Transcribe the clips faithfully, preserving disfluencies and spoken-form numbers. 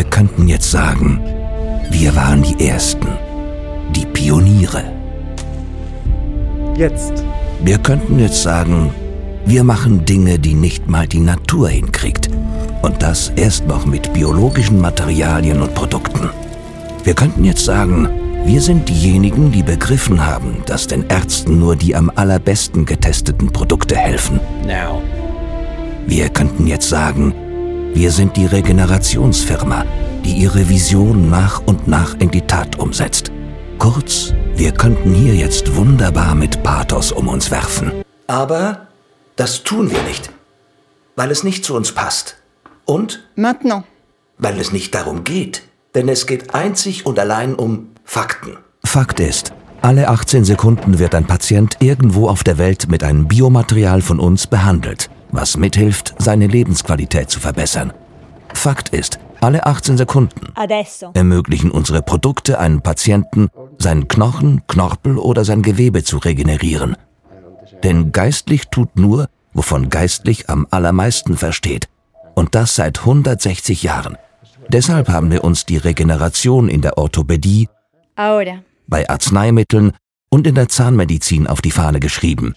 Wir könnten jetzt sagen, wir waren die Ersten, die Pioniere. Jetzt. Wir könnten jetzt sagen, wir machen Dinge, die nicht mal die Natur hinkriegt. Und das erst noch mit biologischen Materialien und Produkten. Wir könnten jetzt sagen, wir sind diejenigen, die begriffen haben, dass den Ärzten nur die am allerbesten getesteten Produkte helfen. Now. Wir könnten jetzt sagen, wir sind die Regenerationsfirma, die ihre Vision nach und nach in die Tat umsetzt. Kurz, wir könnten hier jetzt wunderbar mit Pathos um uns werfen. Aber das tun wir nicht, weil es nicht zu uns passt. Und Maintenant. weil es nicht darum geht, denn es geht einzig und allein um Fakten. Fakt ist, alle achtzehn Sekunden wird ein Patient irgendwo auf der Welt mit einem Biomaterial von uns behandelt, was mithilft, seine Lebensqualität zu verbessern. Fakt ist, alle achtzehn Sekunden Adesso. ermöglichen unsere Produkte einem Patienten, seinen Knochen, Knorpel oder sein Gewebe zu regenerieren. Denn geistlich tut nur, wovon geistlich am allermeisten versteht. Und das seit hundertsechzig Jahren. Deshalb haben wir uns die Regeneration in der Orthopädie, Ahora. bei Arzneimitteln und in der Zahnmedizin auf die Fahne geschrieben.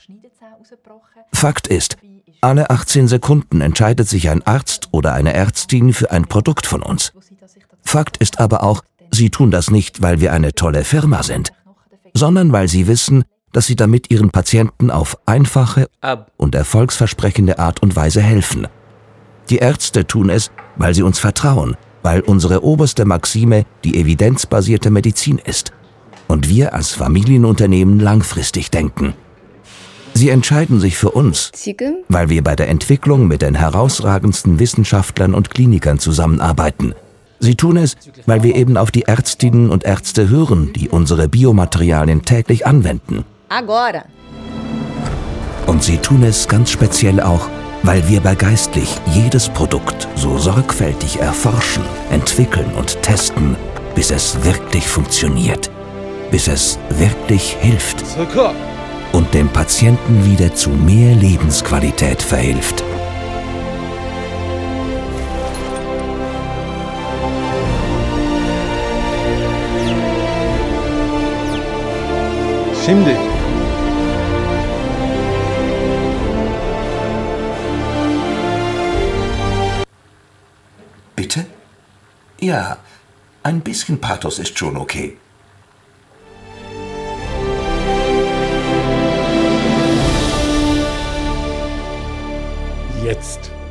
Fakt ist, alle achtzehn Sekunden entscheidet sich ein Arzt oder eine Ärztin für ein Produkt von uns. Fakt ist aber auch, sie tun das nicht, weil wir eine tolle Firma sind, sondern weil sie wissen, dass sie damit ihren Patienten auf einfache und erfolgsversprechende Art und Weise helfen. Die Ärzte tun es, weil sie uns vertrauen, weil unsere oberste Maxime die evidenzbasierte Medizin ist. Und wir als Familienunternehmen langfristig denken. Sie entscheiden sich für uns, 지금 weil wir bei der Entwicklung mit den herausragendsten Wissenschaftlern und Klinikern zusammenarbeiten. Sie tun es, weil wir eben auf die Ärztinnen und Ärzte hören, die unsere Biomaterialien täglich anwenden. agora. Und sie tun es ganz speziell auch, weil wir bei Geistlich jedes Produkt so sorgfältig erforschen, entwickeln und testen, bis es wirklich funktioniert, bis es wirklich hilft und dem Patienten wieder zu mehr Lebensqualität verhilft. Şimdi. Bitte? Ja, ein bisschen Pathos ist schon okay. Jetzt.